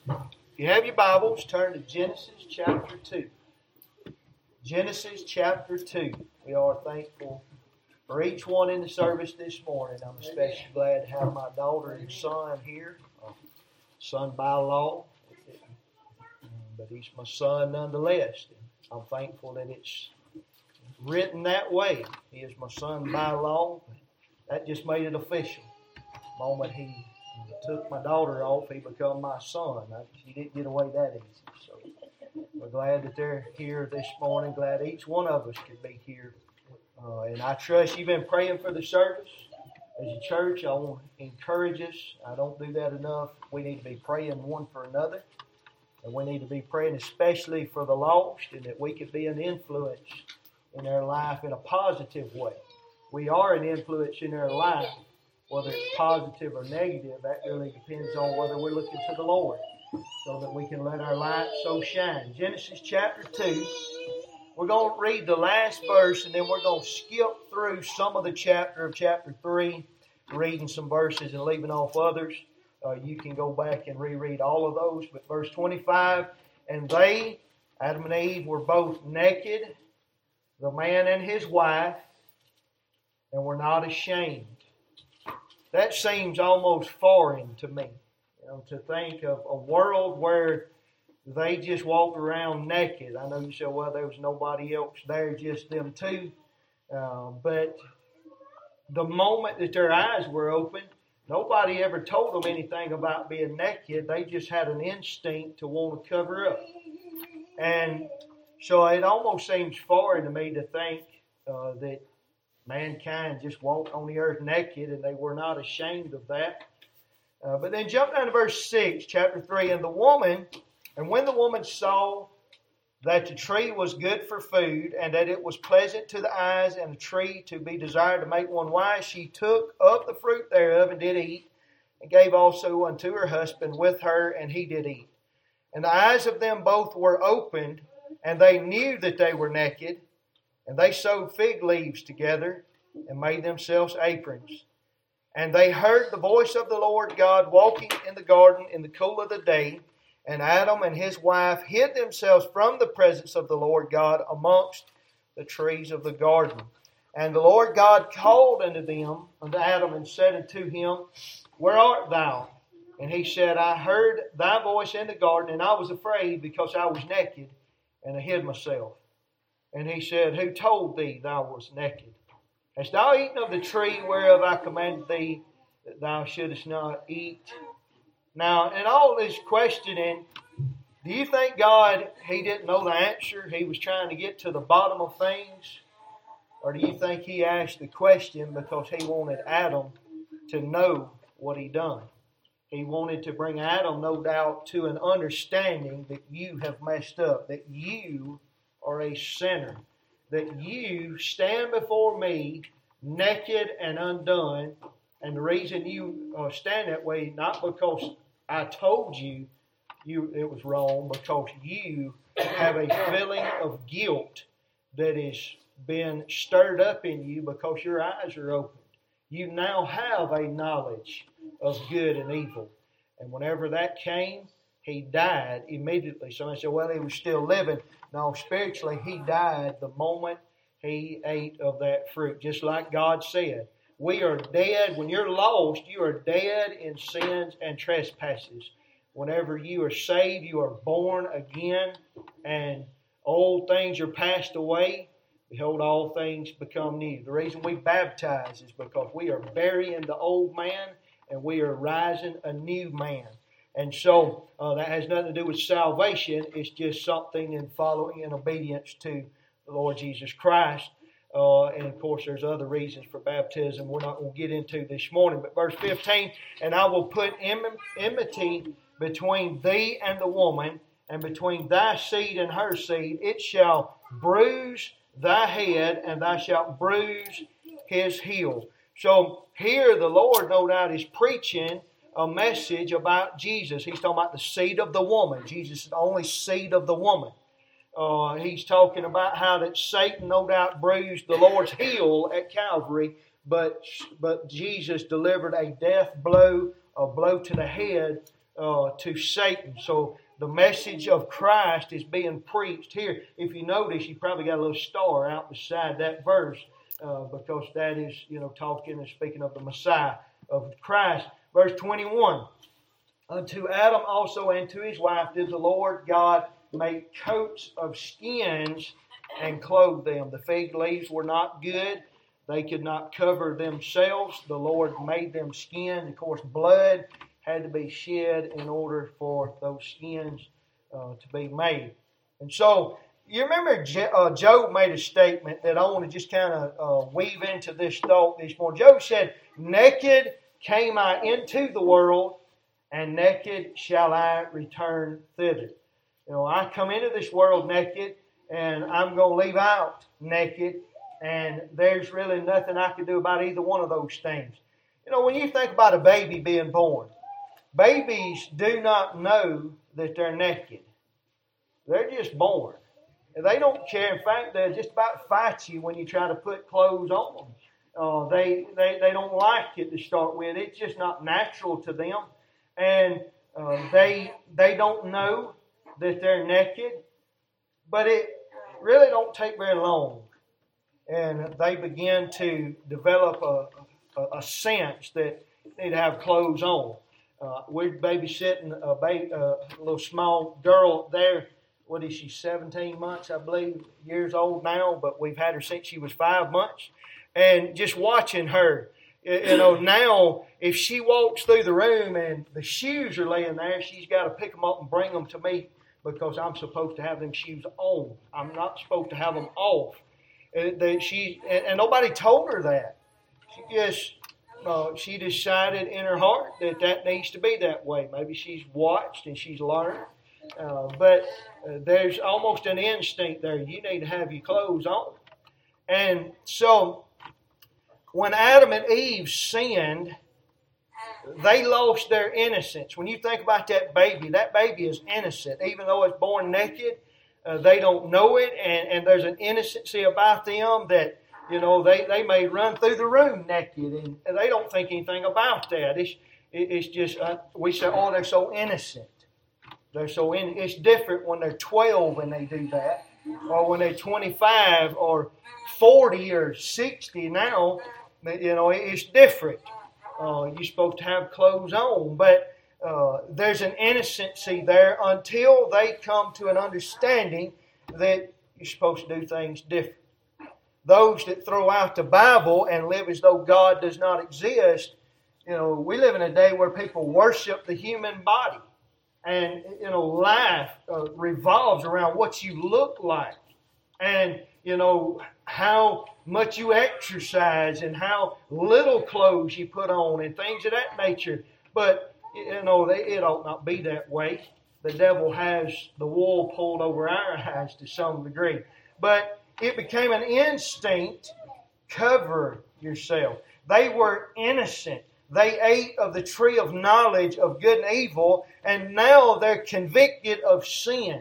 If you have your Bibles, turn to Genesis chapter 2. Genesis chapter 2. We are thankful for each one in the service this morning. I'm especially glad to have my daughter and son here. Son by law, but he's my son nonetheless. I'm thankful that it's written that way. He is my son by law. That just made it official. The moment he took my daughter off, he became my son. He didn't get away that easy. So we're glad that they're here this morning. Glad each one of us could be here. And I trust you've been praying for the service. As a church, I want to encourage us. I don't do that enough. We need to be praying one for another. And we need to be praying especially for the lost, and that we could be an influence in their life in a positive way. We are an influence in their life, whether it's positive or negative. That really depends on whether we're looking to the Lord, so that we can let our light so shine. Genesis chapter 2. We're going to read the last verse, and then we're going to skip through some of the chapter of chapter 3, reading some verses and leaving off others. You can go back and reread all of those. But verse 25, and they, Adam and Eve, were both naked, the man and his wife, and were not ashamed. That seems almost foreign to me, to think of a world where they just walked around naked. I know you say, well, there was nobody else there, just them two. But the moment that their eyes were open, nobody ever told them anything about being naked. They just had an instinct to want to cover up. And so it almost seems foreign to me to think that mankind just walked on the earth naked, and they were not ashamed of that. But then jump down to verse 6, chapter 3. And when the woman saw that the tree was good for food, and that it was pleasant to the eyes, and a tree to be desired to make one wise, she took up the fruit thereof, and did eat, and gave also unto her husband with her, and he did eat. And the eyes of them both were opened, and they knew that they were naked, and they sewed fig leaves together, and made themselves aprons. And they heard the voice of the Lord God walking in the garden in the cool of the day, and Adam and his wife hid themselves from the presence of the Lord God amongst the trees of the garden. And the Lord God called unto Adam, and said unto him, Where art thou? And he said, I heard thy voice in the garden, and I was afraid, because I was naked, and I hid myself. And he said, Who told thee thou wast naked? Hast thou eaten of the tree whereof I commanded thee that thou shouldest not eat? Now, in all this questioning, do you think God, He didn't know the answer? He was trying to get to the bottom of things? Or do you think He asked the question because He wanted Adam to know what He done? He wanted to bring Adam, no doubt, to an understanding that you have messed up, that you are a sinner, that you stand before me naked and undone. And the reason you stand that way, not because I told you it was wrong, because you have a feeling of guilt that has been stirred up in you because your eyes are opened. You now have a knowledge of good and evil. And whenever that came, he died immediately. Somebody said, well, he was still living. No, spiritually, he died the moment he ate of that fruit. Just like God said, we are dead. When you're lost, you are dead in sins and trespasses. Whenever you are saved, you are born again, and old things are passed away. Behold, all things become new. The reason we baptize is because we are burying the old man, and we are rising a new man. And so that has nothing to do with salvation. It's just something in following and obedience to the Lord Jesus Christ. And of course, there's other reasons for baptism we're not going to get into this morning. But verse 15, and I will put enmity between thee and the woman, and between thy seed and her seed. It shall bruise thy head, and thou shalt bruise his heel. So here the Lord, no doubt, is preaching a message about Jesus. He's talking about the seed of the woman. Jesus is the only seed of the woman. He's talking about how that Satan, no doubt, bruised the Lord's heel at Calvary, but Jesus delivered a death blow, a blow to the head to Satan. So the message of Christ is being preached here. If you notice, you probably got a little star out beside that verse because that is, talking and speaking of the Messiah of Christ. Verse 21, unto Adam also and to his wife did the Lord God make coats of skins and clothe them. The fig leaves were not good. They could not cover themselves. The Lord made them skins. Of course, blood had to be shed in order for those skins to be made. And so, you remember Job made a statement that I want to just kind of weave into this thought this morning. Job said, naked came I into the world, and naked shall I return thither. I come into this world naked, and I'm going to leave out naked, and there's really nothing I can do about either one of those things. When you think about a baby being born, babies do not know that they're naked. They're just born. They don't care. In fact, they just about fight you when you try to put clothes on them. They don't like it to start with. It's just not natural to them. And they don't know that they're naked. But it really don't take very long. And they begin to develop a sense that they need to have clothes on. We're babysitting a little small girl there. What is she, 17 months, I believe, years old now, but we've had her since she was 5 months. And just watching her, now if she walks through the room and the shoes are laying there, she's got to pick them up and bring them to me because I'm supposed to have them shoes on. I'm not supposed to have them off. And nobody told her that. She decided in her heart that needs to be that way. Maybe she's watched and she's learned. But there's almost an instinct there. You need to have your clothes on. And so when Adam and Eve sinned, they lost their innocence. When you think about that baby is innocent. Even though it's born naked, they don't know it. And there's an innocency about them that, they may run through the room naked. And they don't think anything about that. It's just, we say, oh, they're so innocent. It's different when they're 12 and they do that, or when they're 25 or 40 or 60 now. It's different. You're supposed to have clothes on, but there's an innocency there until they come to an understanding that you're supposed to do things different. Those that throw out the Bible and live as though God does not exist, we live in a day where people worship the human body. And, life revolves around what you look like and, how much you exercise and how little clothes you put on and things of that nature. But, it ought not be that way. The devil has the wool pulled over our eyes to some degree. But it became an instinct, cover yourself. They were innocent. They ate of the tree of knowledge of good and evil, and now they're convicted of sin.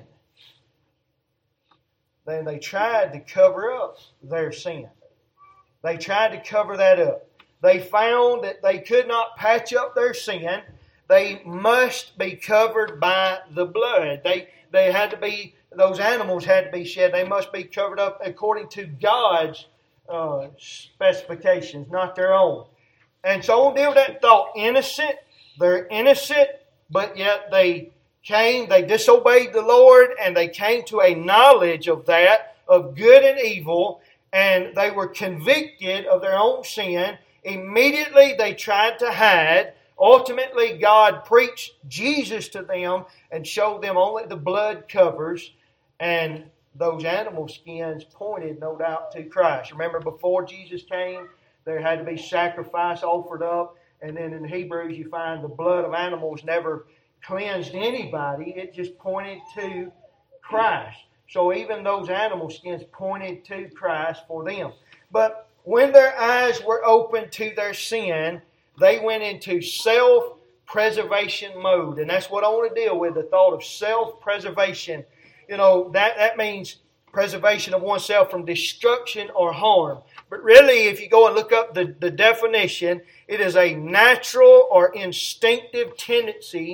Then they tried to cover up their sin. They tried to cover that up. They found that they could not patch up their sin. They must be covered by the blood. They had to be, those animals had to be shed. They must be covered up according to God's specifications, not their own. And so we'll deal with that thought. Innocent. They're innocent, but yet they disobeyed the Lord, and they came to a knowledge of that, of good and evil, and they were convicted of their own sin. Immediately they tried to hide. Ultimately, God preached Jesus to them and showed them only the blood covers, and those animal skins pointed, no doubt, to Christ. Remember, before Jesus came, there had to be sacrifice offered up, and then in Hebrews you find the blood of animals never cleansed anybody. It just pointed to Christ. So even those animal skins pointed to Christ for them. But when their eyes were opened to their sin, they went into self-preservation mode. And that's what I want to deal with, the thought of self-preservation. That means preservation of oneself from destruction or harm. But really, if you go and look up the definition, it is a natural or instinctive tendency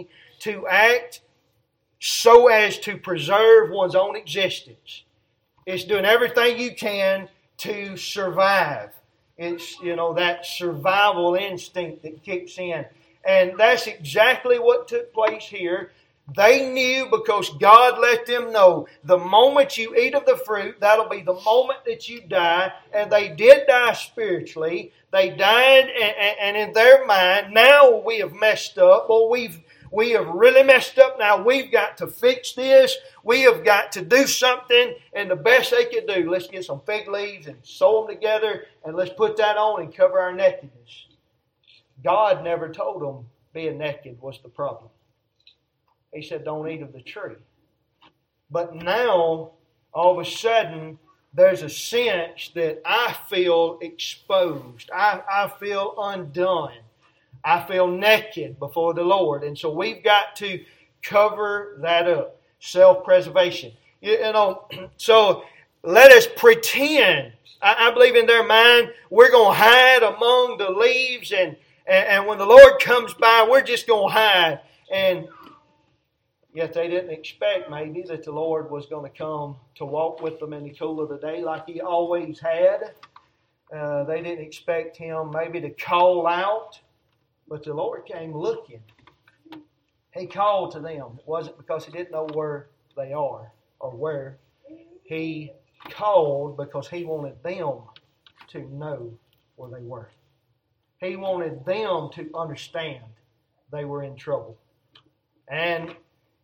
to act so as to preserve one's own existence. It's doing everything you can to survive. It's, that survival instinct that kicks in. And that's exactly what took place here. They knew, because God let them know, the moment you eat of the fruit, that'll be the moment that you die. And they did die spiritually. They died, and in their mind, now we have messed up. Well, we have really messed up now. We've got to fix this. We have got to do something. And the best they could do, let's get some fig leaves and sew them together, and let's put that on and cover our nakedness. God never told them being naked was the problem. He said, don't eat of the tree. But now, all of a sudden, there's a sense that I feel exposed. I feel undone. I feel naked before the Lord. And so we've got to cover that up. Self-preservation. So let us pretend. I believe in their mind, we're going to hide among the leaves, and when the Lord comes by, we're just going to hide. And yet they didn't expect maybe that the Lord was going to come to walk with them in the cool of the day like He always had. They didn't expect Him maybe to call out, but the Lord came looking. He called to them. It wasn't because He didn't know where they are or where. He called because He wanted them to know where they were. He wanted them to understand they were in trouble. And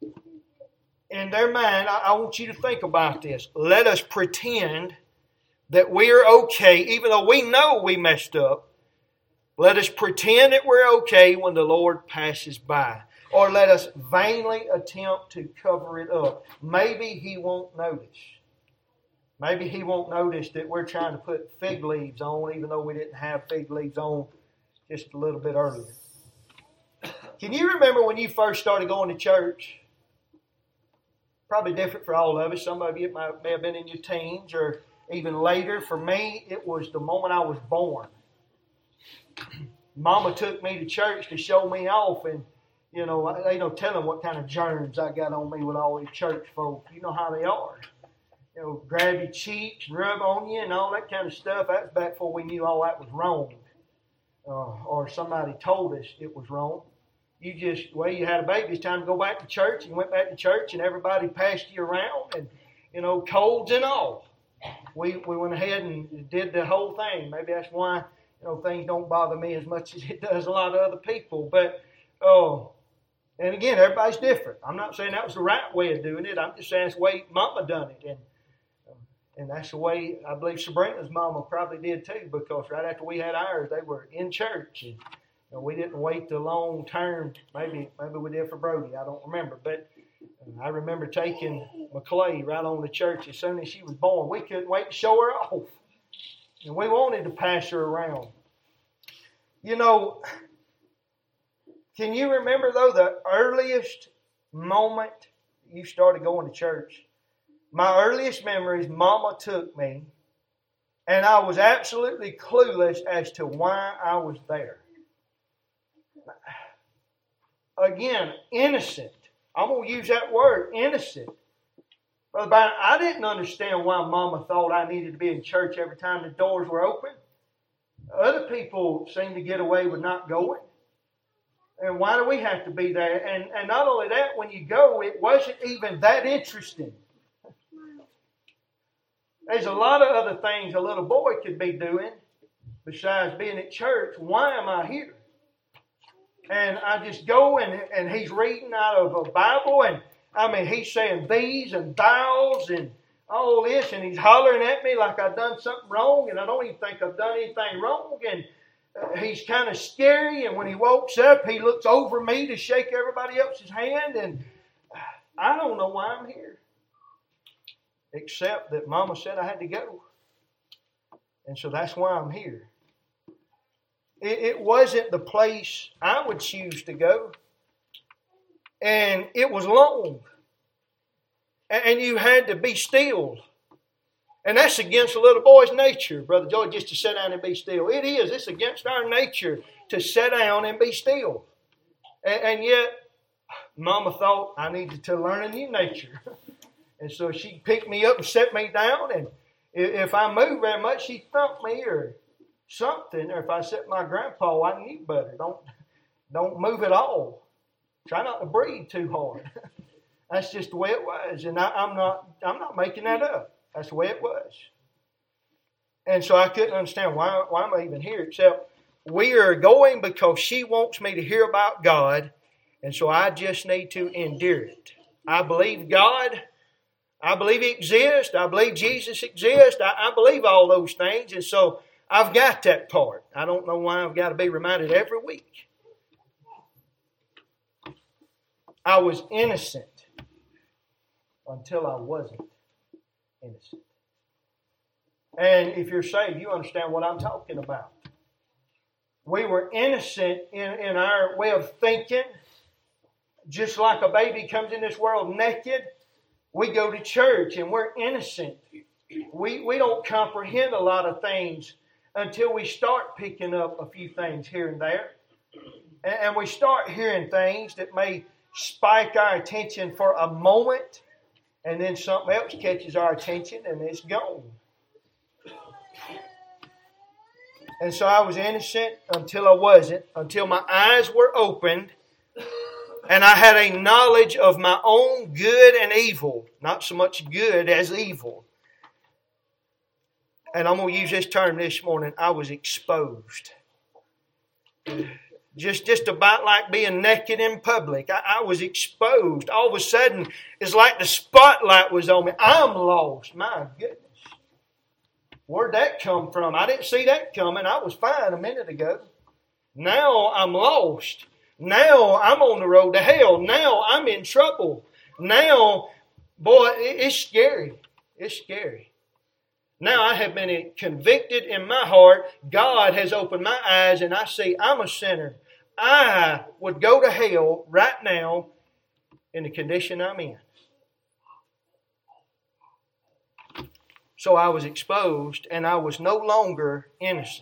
in their mind, I want you to think about this. Let us pretend that we're okay, even though we know we messed up. Let us pretend that we're okay when the Lord passes by. Or let us vainly attempt to cover it up. Maybe He won't notice. Maybe He won't notice that we're trying to put fig leaves on, even though we didn't have fig leaves on just a little bit earlier. Can you remember when you first started going to church? Probably different for all of us. Some of you may have been in your teens or even later. For me, it was the moment I was born. Mama took me to church to show me off, and they don't tell them what kind of germs I got on me with all these church folk. You know how they are. Grab your cheeks, rub on you, and all that kind of stuff. That's back before we knew all that was wrong. Or somebody told us it was wrong. You had a baby, it's time to go back to church. And you went back to church, and everybody passed you around, and colds and all. We went ahead and did the whole thing. Maybe that's why things don't bother me as much as it does a lot of other people. But and again, everybody's different. I'm not saying that was the right way of doing it. I'm just saying it's the way Mama done it, and that's the way I believe Sabrina's mama probably did too. Because right after we had ours, they were in church, and we didn't wait the long term. Maybe we did for Brody. I don't remember, but I remember taking McClay right on to church as soon as she was born. We couldn't wait to show her off, and we wanted to pass her around. Can you remember though the earliest moment you started going to church? My earliest memories, Mama took me, and I was absolutely clueless as to why I was there. Again, innocent. I'm going to use that word, innocent. Brother Byron, I didn't understand why Mama thought I needed to be in church every time the doors were open. Other people seem to get away with not going. And why do we have to be there? And not only that, when you go, it wasn't even that interesting. There's a lot of other things a little boy could be doing besides being at church. Why am I here? And I just go and he's reading out of a Bible, and he's saying these and thous and all this, and he's hollering at me like I've done something wrong, and I don't even think I've done anything wrong. And he's kind of scary, and when he walks up, he looks over me to shake everybody else's hand, and I don't know why I'm here. Except that Mama said I had to go. And so that's why I'm here. It wasn't the place I would choose to go. And it was long. And you had to be still. And that's against a little boy's nature, Brother Joy, just to sit down and be still. It is. It's against our nature to sit down and be still. And yet, Mama thought I needed to learn a new nature. And so she picked me up and set me down. And if I moved very much, she thumped me or something. Or if I set my grandpa, I knew better. Don't move at all. Try not to breathe too hard. That's just the way it was. And I'm not making that up. That's the way it was. And so I couldn't understand why am I even here, except we are going because she wants me to hear about God, and so I just need to endure it. I believe God. I believe He exists. I believe Jesus exists. I believe all those things, and so I've got that part. I don't know why I've got to be reminded every week. I was innocent until I wasn't innocent. And if you're saved, you understand what I'm talking about. We were innocent in our way of thinking. Just like a baby comes in this world naked, we go to church and we're innocent. We don't comprehend a lot of things until we start picking up a few things here and there. And we start hearing things that may spike our attention for a moment, and then something else catches our attention and it's gone. And so I was innocent until I wasn't, until my eyes were opened and I had a knowledge of my own good and evil. Not so much good as evil. And I'm going to use this term this morning. I was exposed. Just about like being naked in public. I was exposed. All of a sudden, it's like the spotlight was on me. I'm lost. My goodness. Where'd that come from? I didn't see that coming. I was fine a minute ago. Now I'm lost. Now I'm on the road to hell. Now I'm in trouble. Now, boy, it's scary. It's scary. Now I have been convicted in my heart. God has opened my eyes and I see I'm a sinner. I would go to hell right now in the condition I'm in. So I was exposed and I was no longer innocent.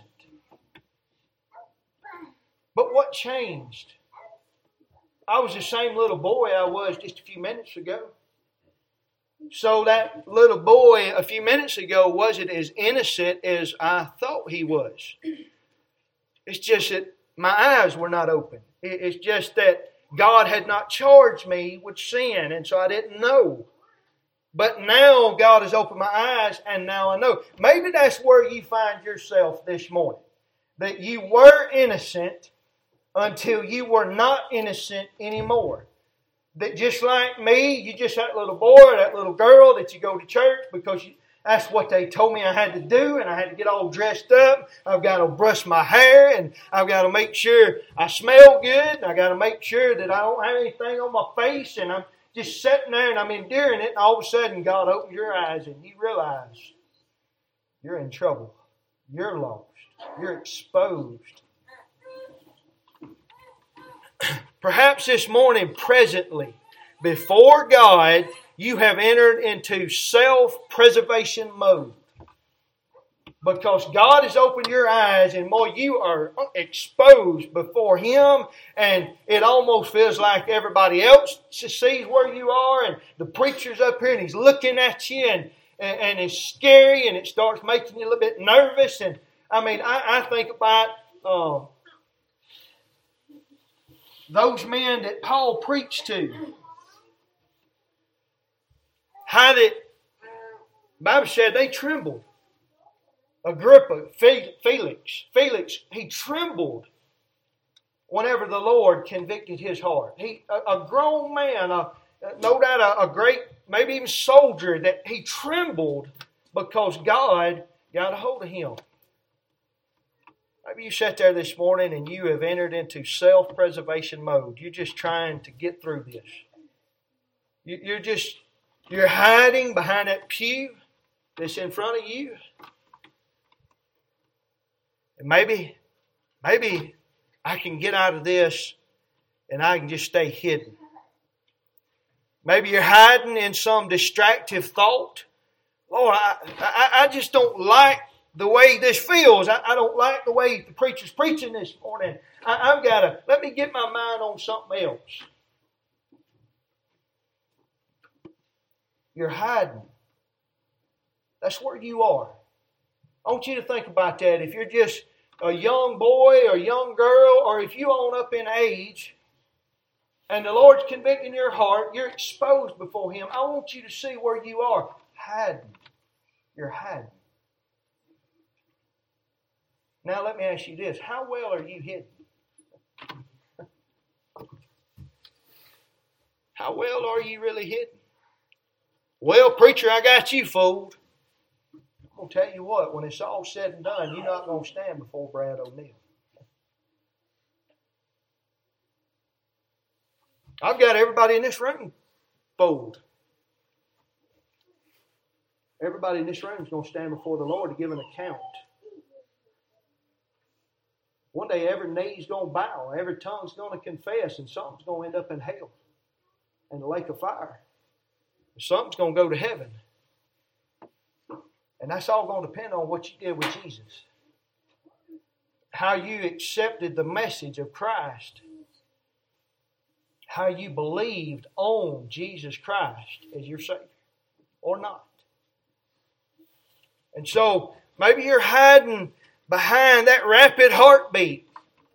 But what changed? I was the same little boy I was just a few minutes ago. So that little boy a few minutes ago wasn't as innocent as I thought he was. It's just that my eyes were not open. It's just that God had not charged me with sin, and so I didn't know. But now God has opened my eyes, and now I know. Maybe that's where you find yourself this morning. That you were innocent until you were not innocent anymore. That just like me, you just that little boy or that little girl that you go to church because that's what they told me I had to do, and I had to get all dressed up. I've got to brush my hair, and I've got to make sure I smell good, and I've got to make sure that I don't have anything on my face, and I'm just sitting there and I'm enduring it, and all of a sudden God opens your eyes and you realize you're in trouble. You're lost. You're exposed. Perhaps this morning, presently, before God, you have entered into self-preservation mode. Because God has opened your eyes and more you are exposed before Him, and it almost feels like everybody else sees where you are, and the preacher's up here and he's looking at you, and it's scary, and it starts making you a little bit nervous. And I mean, I think about those men that Paul preached to. How that the Bible said they trembled. Agrippa, Felix, he trembled whenever the Lord convicted his heart. A grown man, no doubt a great, maybe even soldier, that he trembled because God got a hold of him. Maybe you sat there this morning and you have entered into self-preservation mode. You're just trying to get through this. You're hiding behind that pew that's in front of you. And maybe I can get out of this and I can just stay hidden. Maybe you're hiding in some distractive thought. Lord, I just don't like the way this feels. I don't like the way the preacher's preaching this morning. I've got to, let me get my mind on something else. You're hiding. That's where you are. I want you to think about that. If you're just a young boy or young girl, or if you own up in age, and the Lord's convicting your heart, you're exposed before Him. I want you to see where you are. Hiding. You're hiding. Now let me ask you this. How well are you hidden? How well are you really hidden? Well, preacher, I got you fooled. I'm going to tell you what, when it's all said and done, you're not going to stand before Brad O'Neill. I've got everybody in this room fooled. Everybody in this room is going to stand before the Lord to give an account. One day every knee's going to bow, every tongue's going to confess, and some's going to end up in hell and the lake of fire. Something's going to go to heaven. And that's all going to depend on what you did with Jesus. How you accepted the message of Christ. How you believed on Jesus Christ as your Savior. Or not. And so, maybe you're hiding behind that rapid heartbeat.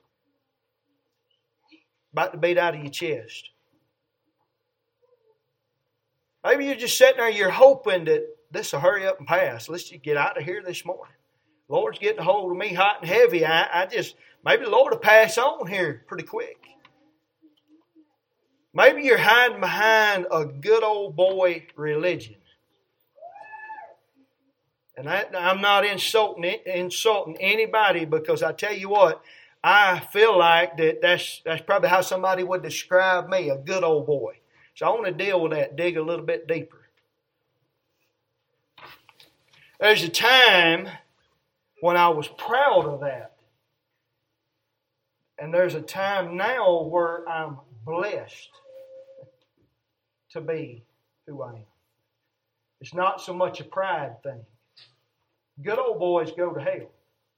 About to beat out of your chest. Maybe you're just sitting there, you're hoping that this will hurry up and pass. Let's just get out of here this morning. Lord's getting a hold of me hot and heavy. Maybe the Lord will pass on here pretty quick. Maybe you're hiding behind a good old boy religion. And I'm not insulting anybody, because I tell you what, I feel like that's probably how somebody would describe me, a good old boy. So I want to deal with that, dig a little bit deeper. There's a time when I was proud of that. And there's a time now where I'm blessed to be who I am. It's not so much a pride thing. Good old boys go to hell.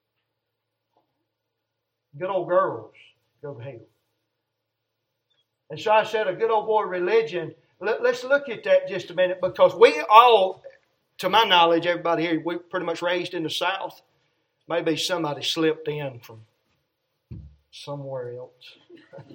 Good old girls go to hell. And so I said a good old boy religion. Let's look at that just a minute, because we all, to my knowledge, everybody here, we're pretty much raised in the South. Maybe somebody slipped in from somewhere else.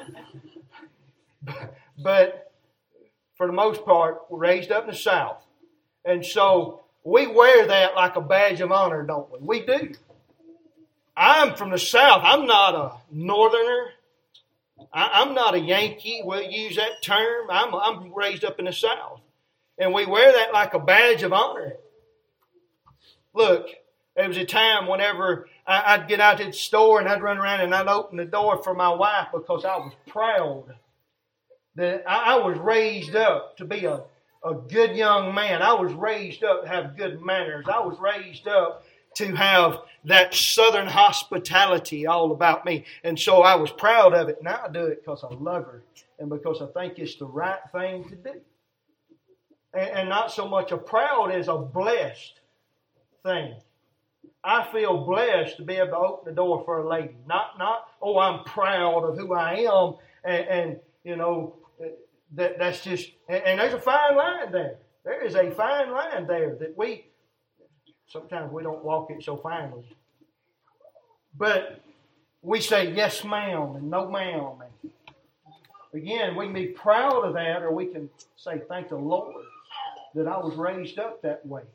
But for the most part, we're raised up in the South. And so we wear that like a badge of honor, don't we? We do. I'm from the South. I'm not a Northerner. I'm not a Yankee. We'll use that term. I'm raised up in the South. And we wear that like a badge of honor. Look, there was a time whenever I'd get out to the store and I'd run around and I'd open the door for my wife, because I was proud that I was raised up to be a good young man. I was raised up to have good manners. I was raised up to have that Southern hospitality all about me. And so I was proud of it. Now I do it because I love her and because I think it's the right thing to do. And not so much a proud as a blessed thing. I feel blessed to be able to open the door for a lady. Not oh, I'm proud of who I am, and you know, that's just, and there's a fine line there. There is a fine line there that sometimes we don't walk it so finely. But we say yes ma'am and no ma'am. And again, we can be proud of that, or we can say thank the Lord that I was raised up that way.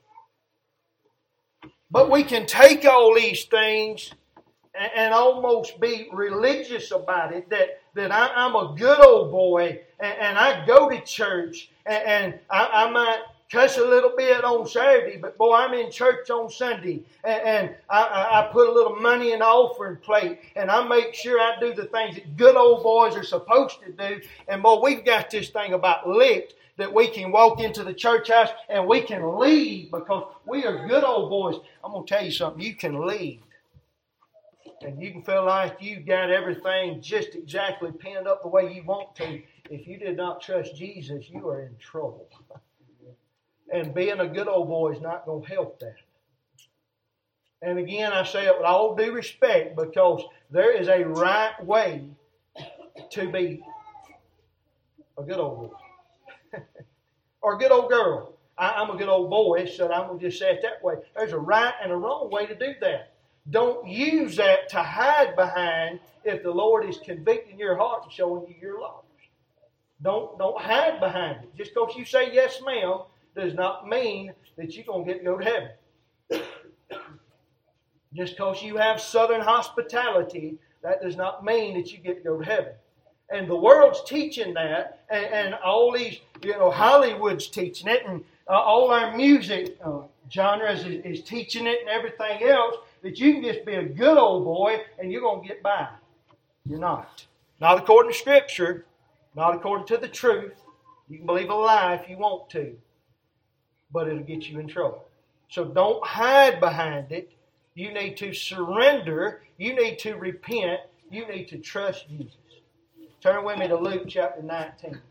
But we can take all these things and almost be religious about it, that I'm a good old boy and I go to church and I might cuss a little bit on Saturday, but boy, I'm in church on Sunday and I put a little money in the offering plate and I make sure I do the things that good old boys are supposed to do. And boy, we've got this thing about licked, that we can walk into the church house and we can lead because we are good old boys. I'm going to tell you something. You can lead. And you can feel like you got everything just exactly pinned up the way you want to. If you did not trust Jesus, you are in trouble. And being a good old boy is not going to help that. And again, I say it with all due respect, because there is a right way to be a good old boy. or good old girl. I'm a good old boy, so I'm going to just say it that way. There's a right and a wrong way to do that. Don't use that to hide behind if the Lord is convicting your heart and showing you you're lost. Don't hide behind it. Just because you say yes, ma'am, does not mean that you're going to go to heaven. Just because you have southern hospitality, that does not mean that you get to go to heaven. And the world's teaching that, and all these, Hollywood's teaching it, and all our music genres is teaching it, and everything else, that you can just be a good old boy and you're going to get by. You're not. Not according to Scripture, not according to the truth. You can believe a lie if you want to, but it'll get you in trouble. So don't hide behind it. You need to surrender. You need to repent. You need to trust Jesus. Turn with me to Luke chapter 19.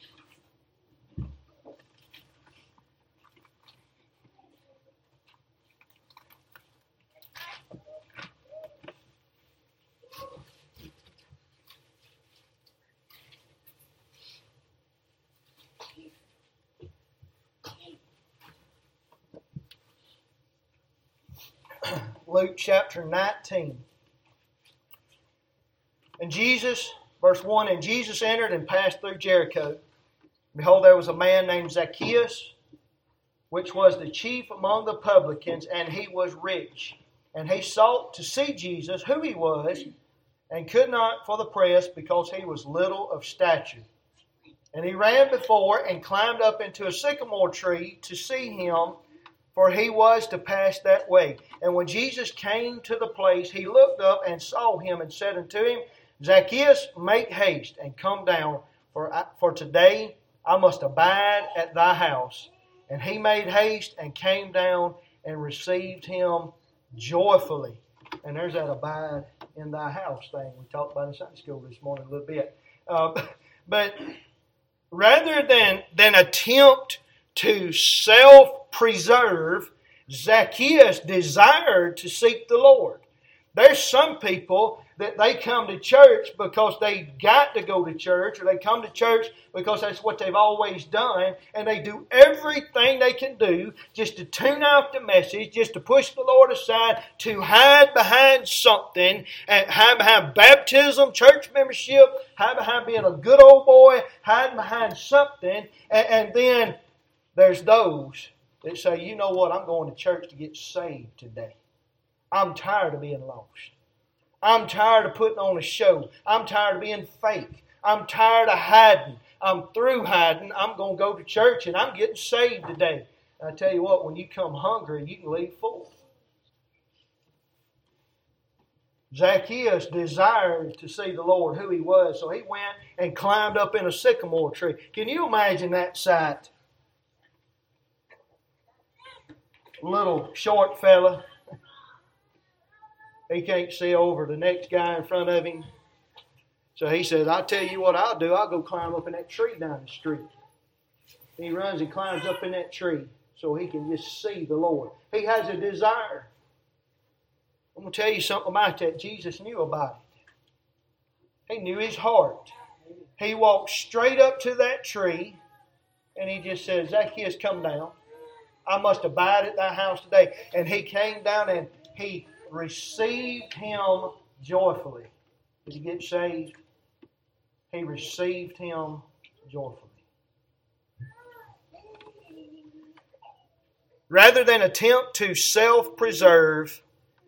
Luke chapter 19. And Jesus, verse 1, and Jesus entered and passed through Jericho. Behold, there was a man named Zacchaeus, which was the chief among the publicans, and he was rich. And he sought to see Jesus, who he was, and could not for the press, because he was little of stature. And he ran before and climbed up into a sycamore tree to see him, for he was to pass that way. And when Jesus came to the place, he looked up and saw him and said unto him, Zacchaeus, make haste and come down, for today I must abide at thy house. And he made haste and came down and received him joyfully. And there's that abide in thy house thing we talked about in Sunday school this morning a little bit. But rather than attempt to self-preserve, Zacchaeus desired to seek the Lord. There's some people that they come to church because they got to go to church, or they come to church because that's what they've always done, and they do everything they can do just to tune out the message, just to push the Lord aside, to hide behind something, and hide behind baptism, church membership, hide behind being a good old boy, hide behind something, and then there's those that say, you know what, I'm going to church to get saved today. I'm tired of being lost. I'm tired of putting on a show. I'm tired of being fake. I'm tired of hiding. I'm through hiding. I'm going to go to church and I'm getting saved today. And I tell you what, when you come hungry, you can leave full. Zacchaeus desired to see the Lord, who he was, so he went and climbed up in a sycamore tree. Can you imagine that sight? Little short fella. He can't see over the next guy in front of him. So he says, I'll tell you what I'll do. I'll go climb up in that tree down the street. He runs and climbs up in that tree so he can just see the Lord. He has a desire. I'm going to tell you something about that. Jesus knew about it. He knew his heart. He walked straight up to that tree and he just said, Zacchaeus, come down. I must abide at thy house today. And he came down and he received him joyfully. Did he get saved? He received him joyfully. Rather than attempt to self-preserve,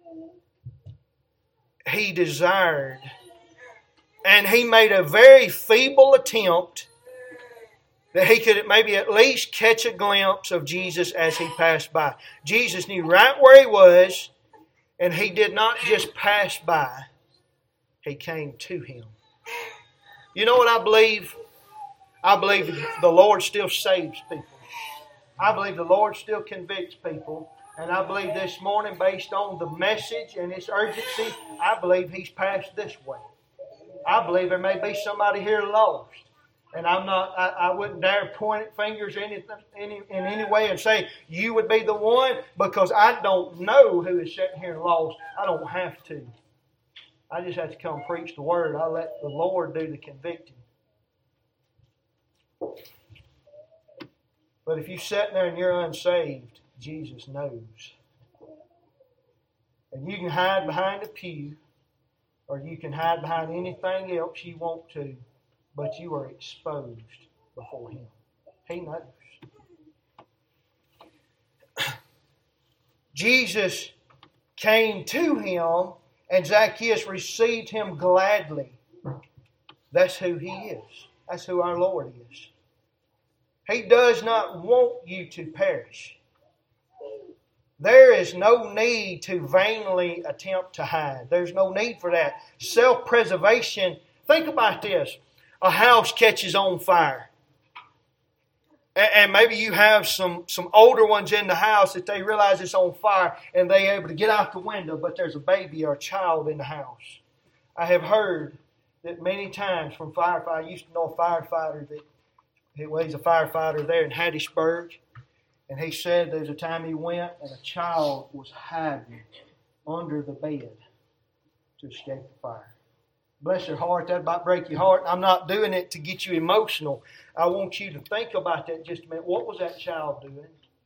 he desired, and he made a very feeble attempt that he could maybe at least catch a glimpse of Jesus as he passed by. Jesus knew right where he was, and he did not just pass by. He came to him. You know what I believe? I believe the Lord still saves people. I believe the Lord still convicts people. And I believe this morning, based on the message and its urgency, I believe he's passed this way. I believe there may be somebody here lost. And I wouldn't dare point fingers in any way and say, you would be the one, because I don't know who is sitting here lost. I don't have to. I just have to come preach the word. I let the Lord do the convicting. But But if you sit there and you're unsaved, Jesus knows. And you can hide behind a pew, or you can hide behind anything else you want to, but you are exposed before Him. He knows. Jesus came to him, and Zacchaeus received him gladly. That's who He is. That's who our Lord is. He does not want you to perish. There is no need to vainly attempt to hide. There's no need for that. Self-preservation. Think about this. A house catches on fire. And maybe you have some older ones in the house that they realize it's on fire and they're able to get out the window, but there's a baby or a child in the house. I have heard that many times from firefighters. I used to know a firefighter he's a firefighter there in Hattiesburg. And he said there's a time he went and a child was hiding under the bed to escape the fire. Bless your heart, that might break your heart. I'm not doing it to get you emotional. I want you to think about that just a minute. What was that child doing?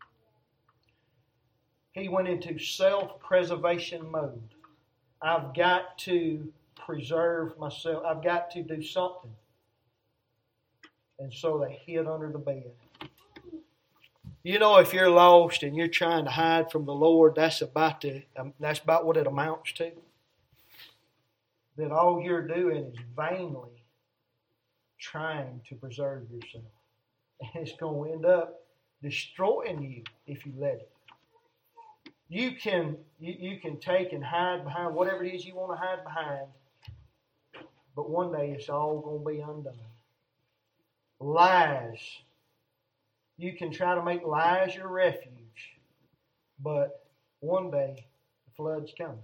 He went into self-preservation mode. I've got to preserve myself. I've got to do something. And so they hid under the bed. You know, if you're lost and you're trying to hide from the Lord, that's about what it amounts to. That all you're doing is vainly trying to preserve yourself. And it's going to end up destroying you if you let it. You can take and hide behind whatever it is you want to hide behind, but one day it's all going to be undone. Lies. You can try to make lies your refuge, but one day the flood's coming.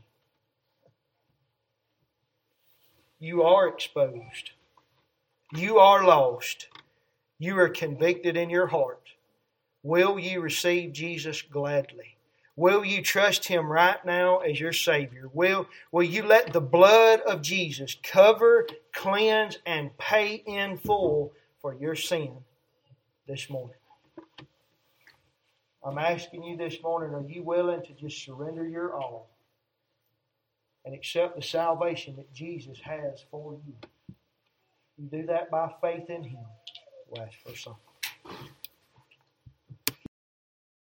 You are exposed. You are lost. You are convicted in your heart. Will you receive Jesus gladly? Will you trust Him right now as your Savior? Will you let the blood of Jesus cover, cleanse, and pay in full for your sin this morning? I'm asking you this morning, are you willing to just surrender your all and accept the salvation that Jesus has for you? You do that by faith in Him. We'll ask for something.